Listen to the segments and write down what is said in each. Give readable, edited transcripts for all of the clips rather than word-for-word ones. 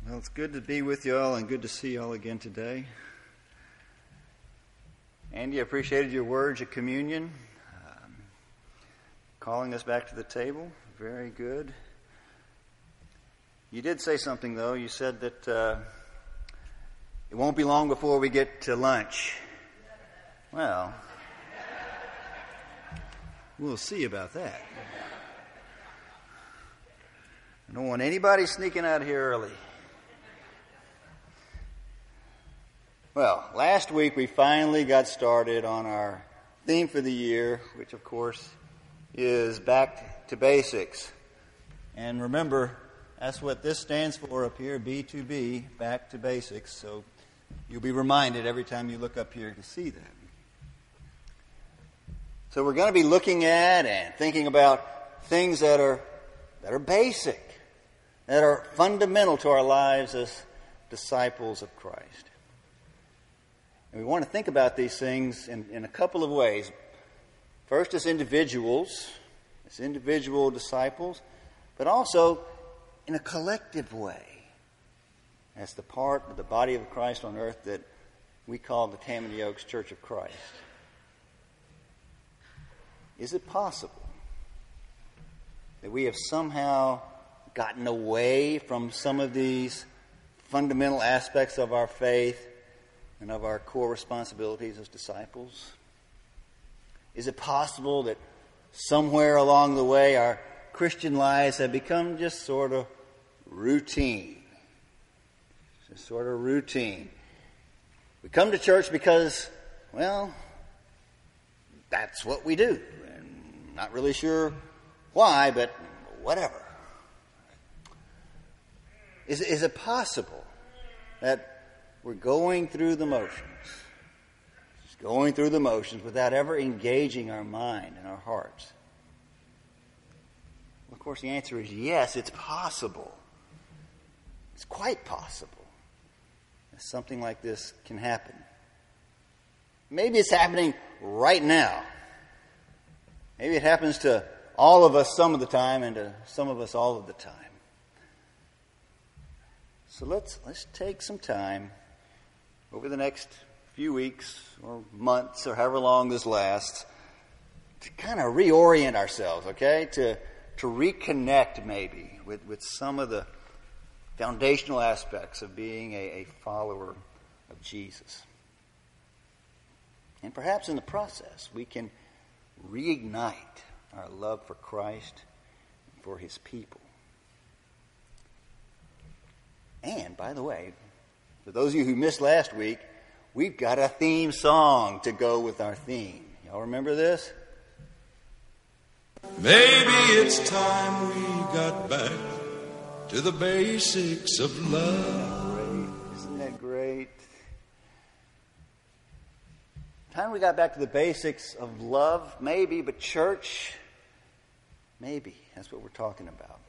Well, it's good to be with you all and good to see you all again today. Andy, I appreciated your words at communion, calling us back to the table. Very good. You did say something, though. You said that it won't be long before we get to lunch. Well, we'll see about that. I don't want anybody sneaking out here early. Well, last week we finally got started on our theme for the year, which of course is Back to Basics. And remember, that's what this stands for up here, B2B, Back to Basics. So you'll be reminded every time you look up here to see that. So we're going to be looking at and thinking about things that are basic, that are fundamental to our lives as disciples of Christ. And we want to think about these things in a couple of ways. First, as individuals, as individual disciples, but also in a collective way, as the part of the body of Christ on earth that we call the Tammany Oaks Church of Christ. Is it possible that we have somehow gotten away from some of these fundamental aspects of our faith and of our core responsibilities as disciples? Is it possible that somewhere along the way our Christian lives have become just sort of routine? Just sort of routine. We come to church because, well, that's what we do. And not really sure why, but whatever. Is it possible that we're going through the motions, just going through the motions without ever engaging our mind and our hearts? Well, of course, the answer is yes, it's possible. It's quite possible that something like this can happen. Maybe it's happening right now. Maybe it happens to all of us some of the time and to some of us all of the time. So let's take some time over the next few weeks or months or however long this lasts to kind of reorient ourselves, okay? To reconnect maybe with some of the foundational aspects of being a follower of Jesus. And perhaps in the process we can reignite our love for Christ and for His people. And, by the way, for those of you who missed last week, we've got a theme song to go with our theme. Y'all remember this? Maybe it's time we got back to the basics of love. Isn't that great? Time we got back to the basics of love, maybe, but church, maybe. That's what we're talking about.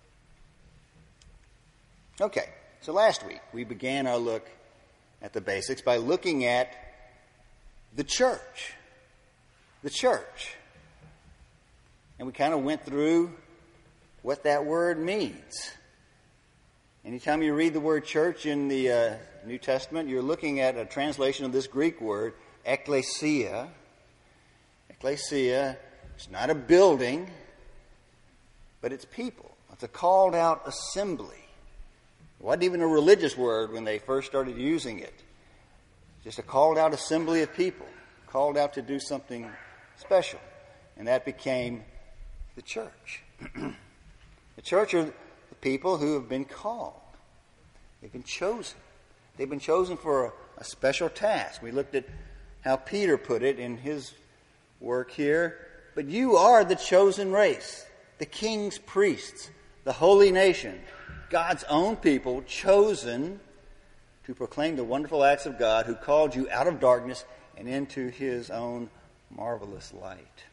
Okay. So last week, we began our look at the basics by looking at the church. The church. And we kind of went through what that word means. Anytime you read the word church in the New Testament, you're looking at a translation of this Greek word, ekklesia. Ekklesia is not a building, but it's people. It's a called out assembly. It wasn't even a religious word when they first started using it. Just a called out assembly of people, called out to do something special. And that became the church. The church are the people who have been called. They've been chosen. They've been chosen for a special task. We looked at how Peter put it in his work here. But you are the chosen race, the king's priests, the holy nation, God's own people, chosen to proclaim the wonderful acts of God who called you out of darkness and into His own marvelous light.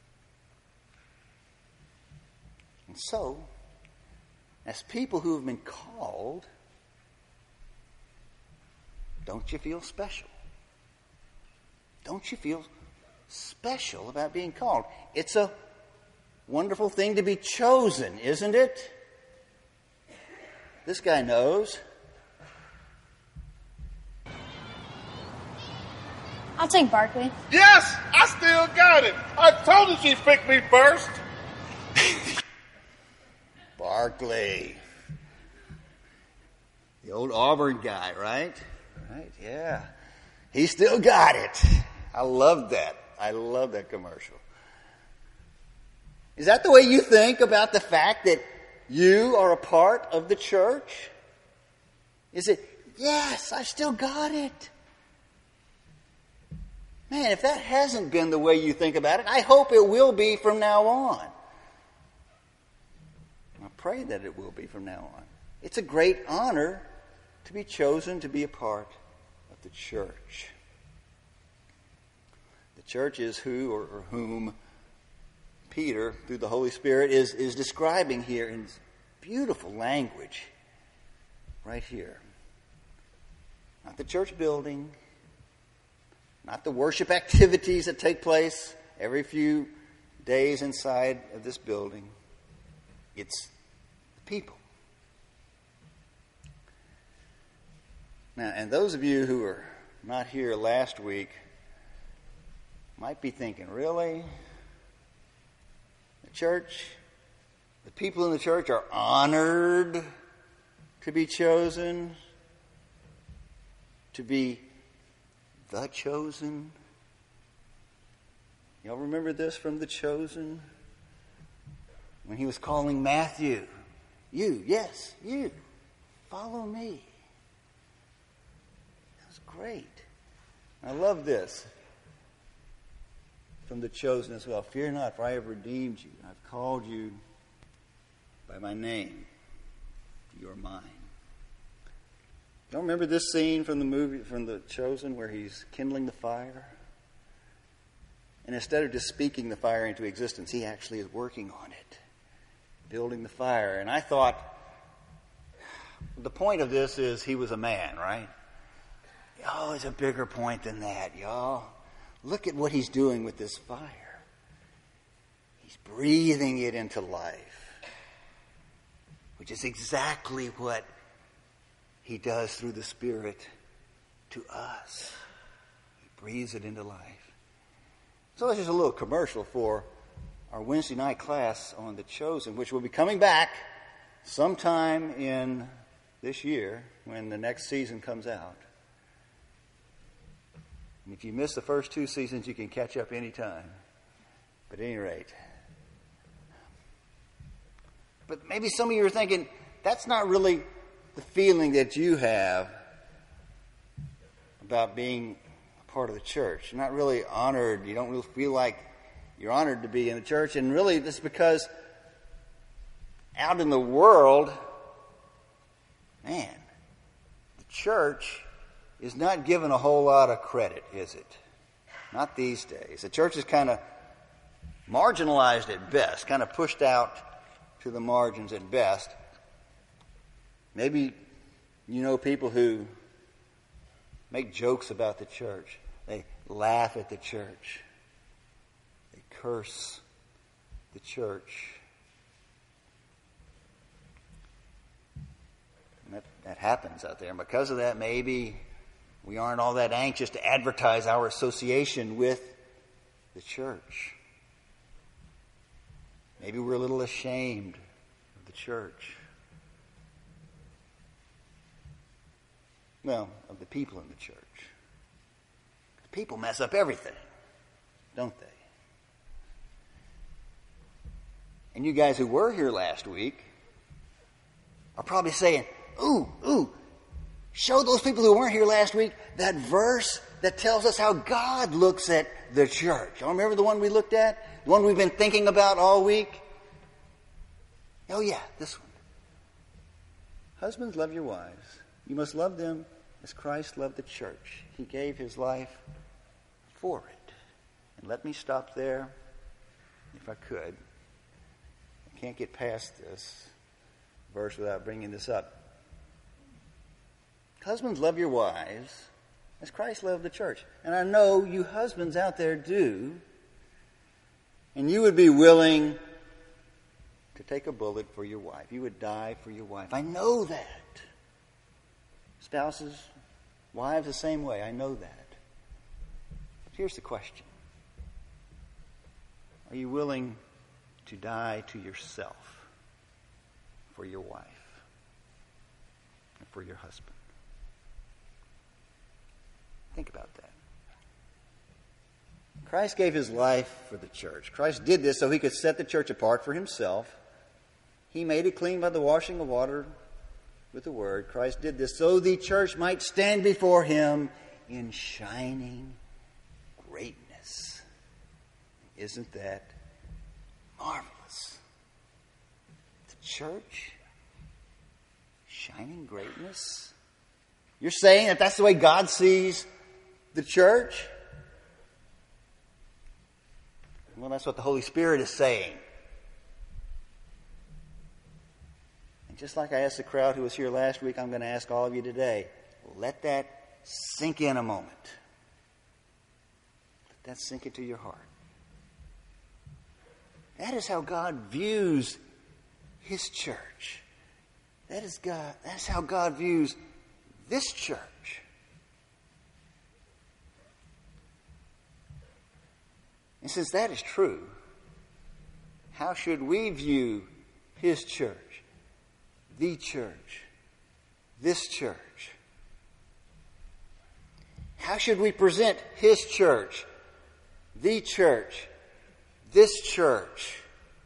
And so, as people who have been called, don't you feel special? Don't you feel special about being called? It's a wonderful thing to be chosen, isn't it? This guy knows. I'll take Barkley. Yes, I still got it. I told her she'd pick me first. Barkley. The old Auburn guy, right? Right, yeah. He still got it. I love that. I love that commercial. Is that the way you think about the fact that you are a part of the church? Is it, yes, I still got it. Man, if that hasn't been the way you think about it, I hope it will be from now on. I pray that it will be from now on. It's a great honor to be chosen to be a part of the church. The church is who or whom Peter, through the Holy Spirit, is describing here in beautiful language right here. Not the church building, not the worship activities that take place every few days inside of this building. It's the people. Now, and those of you who were not here last week might be thinking, really? The church, the people in the church are honored to be chosen, to be the chosen. Y'all remember this from The Chosen? When he was calling Matthew, you, yes, you, follow me. That was great. I love this from The Chosen as well. Fear not, for I have redeemed you. I've called you by my name. You are mine. Don't remember this scene from the movie, from The Chosen, where he's kindling the fire? And instead of just speaking the fire into existence, he actually is working on it, building the fire. And I thought, the point of this is he was a man, right? Oh, it's a bigger point than that, y'all. Look at what he's doing with this fire. He's breathing it into life, which is exactly what he does through the Spirit to us. He breathes it into life. So that's just a little commercial for our Wednesday night class on The Chosen, which will be coming back sometime in this year when the next season comes out. And if you miss the first 2 seasons, you can catch up anytime. But at any rate. But maybe some of you are thinking, that's not really the feeling that you have about being a part of the church. You're not really honored. You don't really feel like you're honored to be in the church. And really, this is because out in the world, man, the church is not given a whole lot of credit, is it? Not these days. The church is kind of marginalized at best, kind of pushed out to the margins at best. Maybe you know people who make jokes about the church. They laugh at the church. They curse the church. And that happens out there. And because of that, maybe we aren't all that anxious to advertise our association with the church. Maybe we're a little ashamed of the church. Well, of the people in the church. People mess up everything, don't they? And you guys who were here last week are probably saying, ooh, show those people who weren't here last week that verse that tells us how God looks at the church. Y'all remember the one we looked at? The one we've been thinking about all week? Oh yeah, this one. Husbands, love your wives. You must love them as Christ loved the church. He gave his life for it. And let me stop there, if I could. I can't get past this verse without bringing this up. Husbands, love your wives as Christ loved the church. And I know you husbands out there do. And you would be willing to take a bullet for your wife. You would die for your wife. I know that. Spouses, wives, the same way. I know that. Here's the question. Are you willing to die to yourself for your wife and for your husband? Think about that. Christ gave his life for the church. Christ did this so he could set the church apart for himself. He made it clean by the washing of water with the word. Christ did this so the church might stand before him in shining greatness. Isn't that marvelous? The church, shining greatness. You're saying that that's the way God sees the church? Well, that's what the Holy Spirit is saying. And just like I asked the crowd who was here last week, I'm going to ask all of you today. Let that sink in a moment. Let that sink into your heart. That is how God views his church. That's how God views this church. And since that is true, how should we view his church, the church, this church? How should we present his church, the church, this church,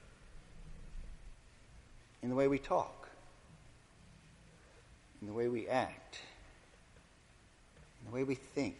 in the way we talk, in the way we act, in the way we think?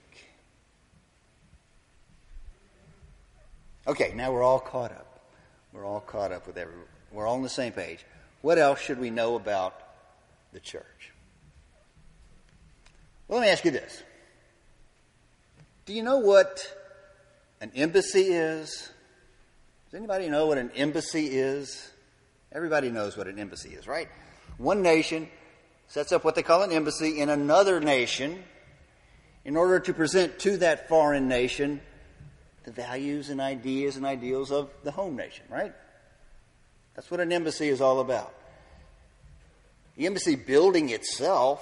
Okay, now we're all caught up. We're all caught up with everyone. We're all on the same page. What else should we know about the church? Well, let me ask you this. Do you know what an embassy is? Does anybody know what an embassy is? Everybody knows what an embassy is, right? One nation sets up what they call an embassy in another nation in order to present to that foreign nation the values and ideas and ideals of the home nation, right? That's what an embassy is all about. The embassy building itself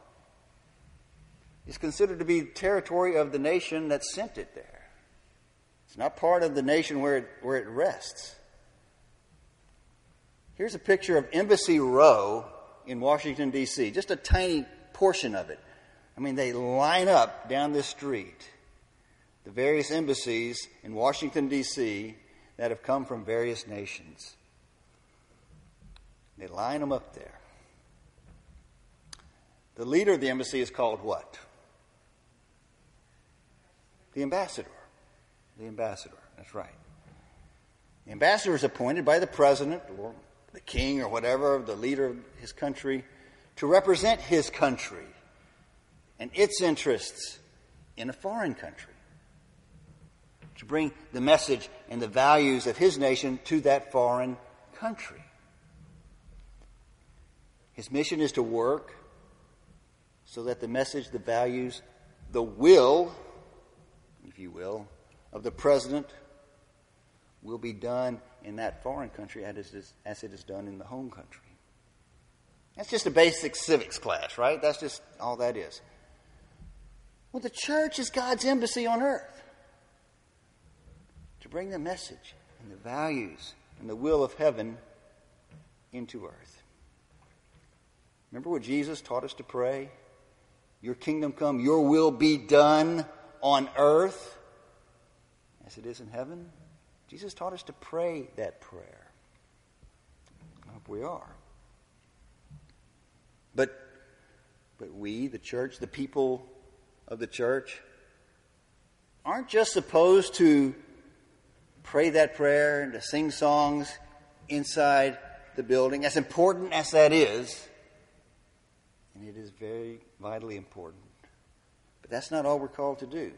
is considered to be territory of the nation that sent it there. It's not part of the nation where it rests. Here's a picture of Embassy Row in Washington, D.C., just a tiny portion of it. I mean, they line up down this street. The various embassies in Washington, D.C. that have come from various nations. They line them up there. The leader of the embassy is called what? The ambassador. The ambassador, that's right. The ambassador is appointed by the president or the king or whatever, the leader of his country, to represent his country and its interests in a foreign country. To bring the message and the values of his nation to that foreign country. His mission is to work so that the message, the values, the will, if you will, of the president will be done in that foreign country as it is done in the home country. That's just a basic civics class, right? That's just all that is. Well, the church is God's embassy on earth. To bring the message and the values and the will of heaven into earth. Remember what Jesus taught us to pray? Your kingdom come, your will be done on earth as it is in heaven. Jesus taught us to pray that prayer. I hope we are. But we, the church, the people of the church, aren't just supposed to pray that prayer and to sing songs inside the building, as important as that is, and it is very vitally important. But that's not all we're called to do.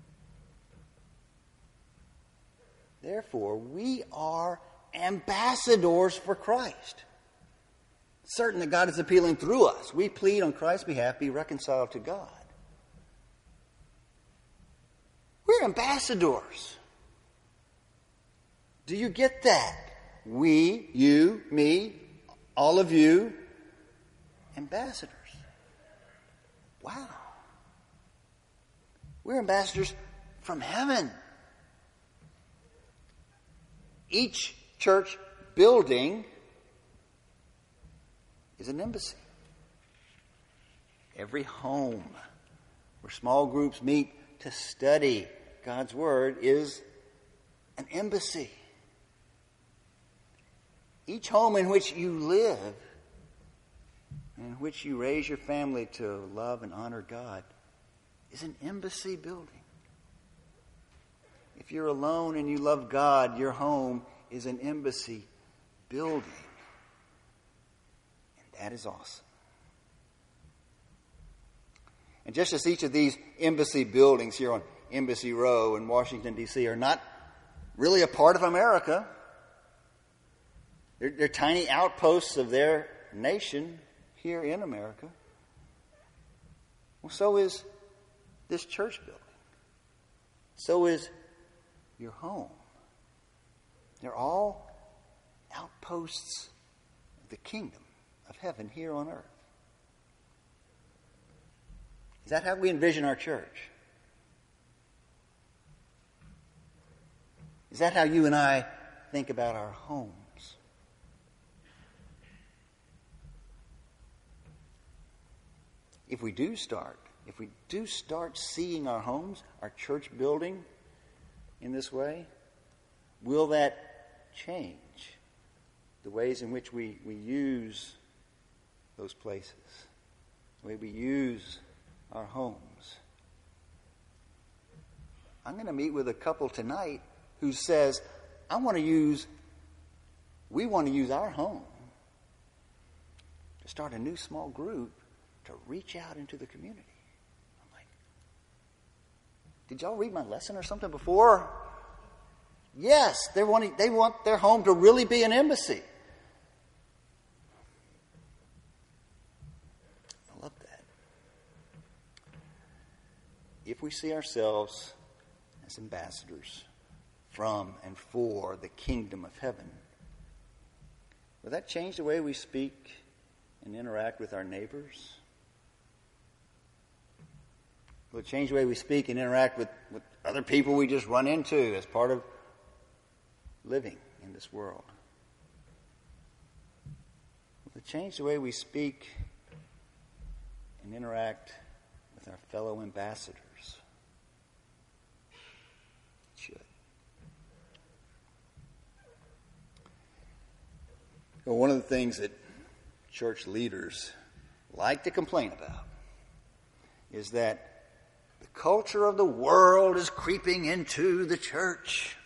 Therefore, we are ambassadors for Christ. It's certain that God is appealing through us. We plead on Christ's behalf, be reconciled to God. We're ambassadors. Do you get that? We, you, me, all of you, ambassadors. Wow. We're ambassadors from heaven. Each church building is an embassy. Every home where small groups meet to study God's Word is an embassy. Each home in which you live, in which you raise your family to love and honor God, is an embassy building. If you're alone and you love God, your home is an embassy building. And that is awesome. And just as each of these embassy buildings here on Embassy Row in Washington, D.C. are not really a part of America, they're tiny outposts of their nation here in America. Well, so is this church building. So is your home. They're all outposts of the kingdom of heaven here on earth. Is that how we envision our church? Is that how you and I think about our homes? If we do start seeing our homes, our church building in this way, will that change the ways in which we use those places, the way we use our homes? I'm going to meet with a couple tonight who says, we want to use our home to start a new small group to reach out into the community. I'm like, did y'all read my lesson or something before? Yes, they want their home to really be an embassy. I love that. If we see ourselves as ambassadors from and for the kingdom of heaven, will that change the way we speak and interact with our neighbors? Will it change the way we speak and interact with other people we just run into as part of living in this world? Will it change the way we speak and interact with our fellow ambassadors? It should. Well, one of the things that church leaders like to complain about is that the culture of the world is creeping into the church.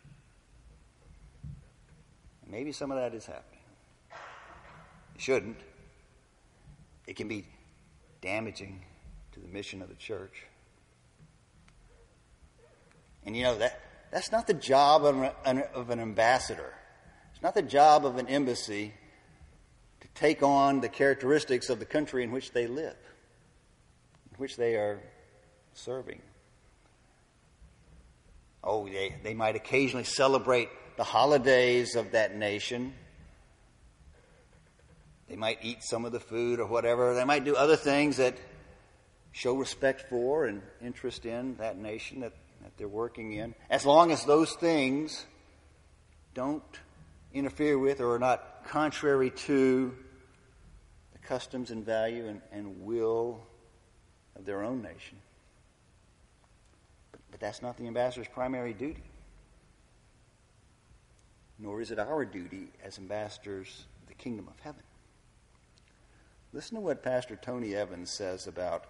Maybe some of that is happening. It shouldn't. It can be damaging to the mission of the church. And you know, that's not the job of an ambassador. It's not the job of an embassy to take on the characteristics of the country in which they live, in which they are serving. Oh, they might occasionally celebrate the holidays of that nation. They might eat some of the food or whatever. They might do other things that show respect for and interest in that nation that they're working in, as long as those things don't interfere with or are not contrary to the customs and value and will of their own nation. But that's not the ambassador's primary duty. Nor is it our duty as ambassadors of the kingdom of heaven. Listen to what Pastor Tony Evans says about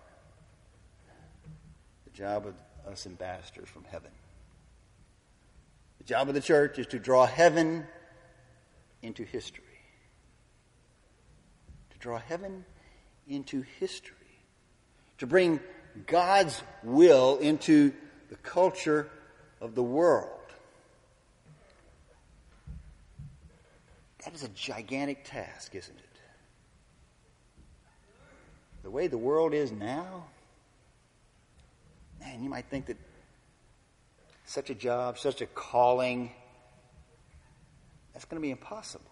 the job of us ambassadors from heaven. The job of the church is to draw heaven into history. To draw heaven into history. To bring God's will into the culture of the world. That is a gigantic task, isn't it? The way the world is now, man, you might think that such a job, such a calling, that's going to be impossible.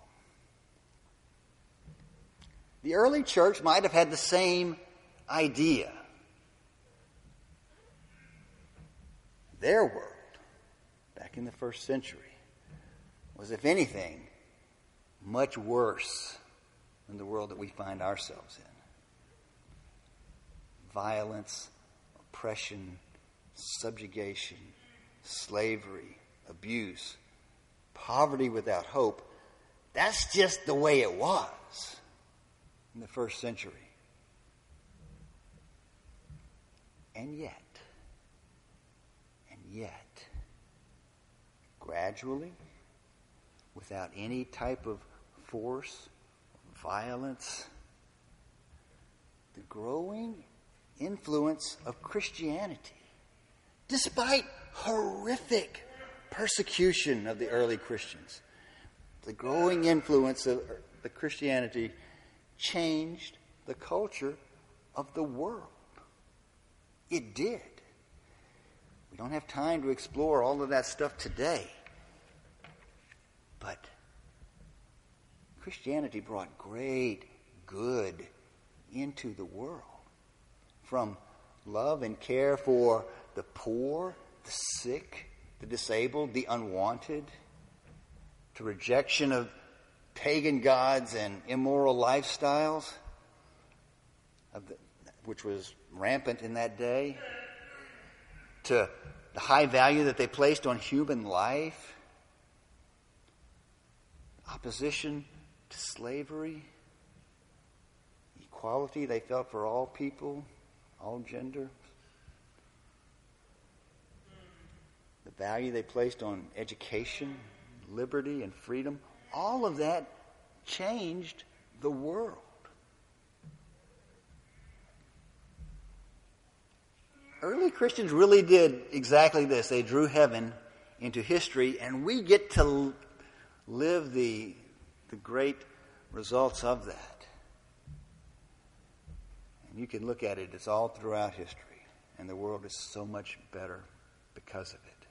The early church might have had the same idea. their world, back in the first century, was, if anything, much worse than the world that we find ourselves in. Violence, oppression, subjugation, slavery, abuse, poverty without hope. That's just the way it was in the first century. And yet, gradually, without any type of force, violence, the growing influence of Christianity, despite horrific persecution of the early Christians, the growing influence of the Christianity changed the culture of the world. It did. We don't have time to explore all of that stuff today. But Christianity brought great good into the world. From love and care for the poor, the sick, the disabled, the unwanted, to rejection of pagan gods and immoral lifestyles, which was rampant in that day, to the high value that they placed on human life, opposition to slavery, equality they felt for all people, all gender, the value they placed on education, liberty, and freedom. All of that changed the world. Early Christians really did exactly this. They drew heaven into history, and we get to live the great results of that. And you can look at it, it's all throughout history, and the world is so much better because of it.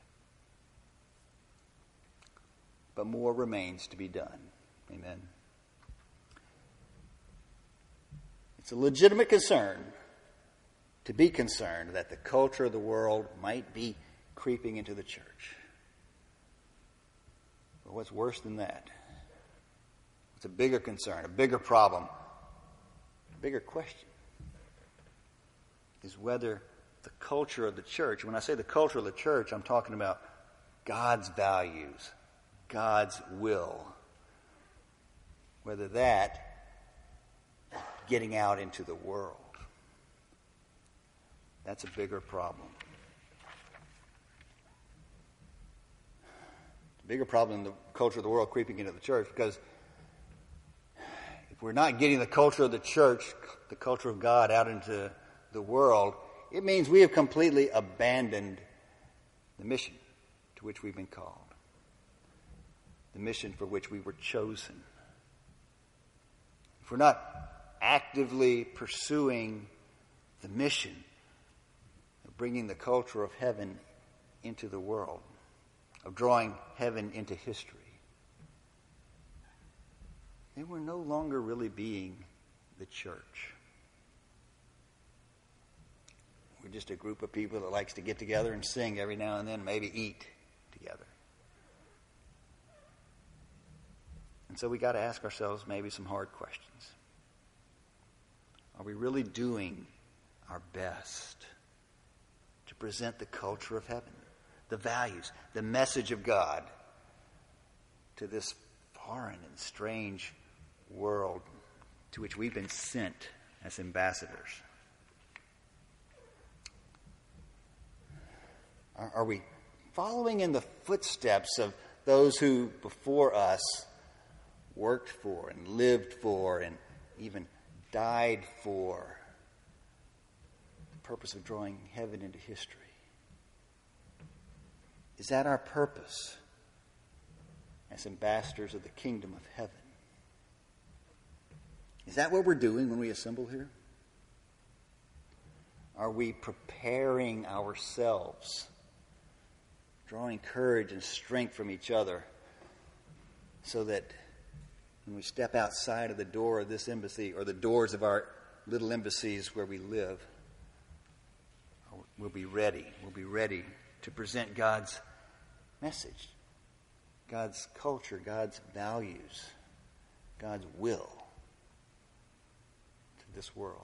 But more remains to be done. Amen. It's a legitimate concern to be concerned that the culture of the world might be creeping into the church. But what's worse than that? It's a bigger concern, a bigger problem, a bigger question is whether the culture of the church, when I say the culture of the church, I'm talking about God's values, God's will, whether that getting out into the world. That's a bigger problem. It's a bigger problem than the culture of the world creeping into the church, because if we're not getting the culture of the church, the culture of God out into the world, it means we have completely abandoned the mission to which we've been called, the mission for which we were chosen. If we're not actively pursuing the mission of bringing the culture of heaven into the world, of drawing heaven into history, then we're no longer really being the church. We're just a group of people that likes to get together and sing every now and then, maybe eat together. And so we got to ask ourselves maybe some hard questions. Are we really doing our best to present the culture of heaven, the values, the message of God to this foreign and strange world to which we've been sent as ambassadors? Are we following in the footsteps of those who before us worked for and lived for and even died for the purpose of drawing heaven into history? Is that our purpose as ambassadors of the kingdom of heaven? Is that what we're doing when we assemble here? Are we preparing ourselves, drawing courage and strength from each other, so that when we step outside of the door of this embassy or the doors of our little embassies where we live, we'll be ready. We'll be ready to present God's message, God's culture, God's values, God's will to this world.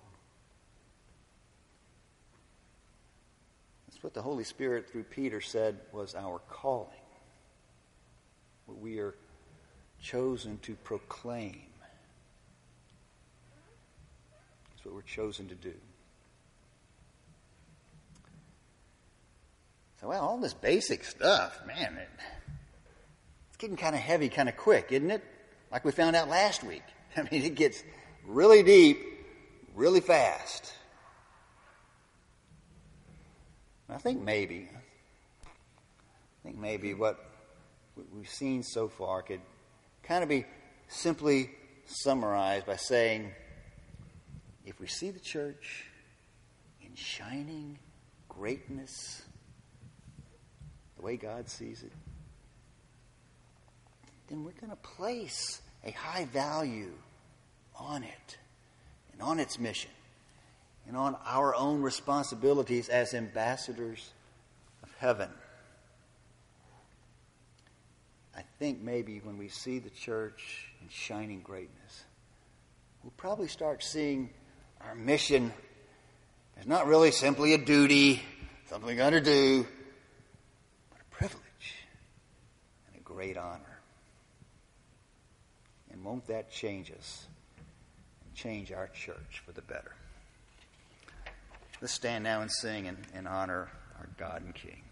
That's what the Holy Spirit through Peter said was our calling. What we are chosen to proclaim. That's what we're chosen to do. So, well, all this basic stuff, man, it's getting kind of heavy kind of quick, isn't it? Like we found out last week. I mean, it gets really deep, really fast. I think maybe what we've seen so far could kind of be simply summarized by saying, if we see the church in shining greatness, the way God sees it, then we're going to place a high value on it and on its mission and on our own responsibilities as ambassadors of heaven. I think maybe when we see the church in shining greatness, we'll probably start seeing our mission as not really simply a duty, something we got to do, but a privilege and a great honor. And won't that change us and change our church for the better? Let's stand now and sing and honor our God and King.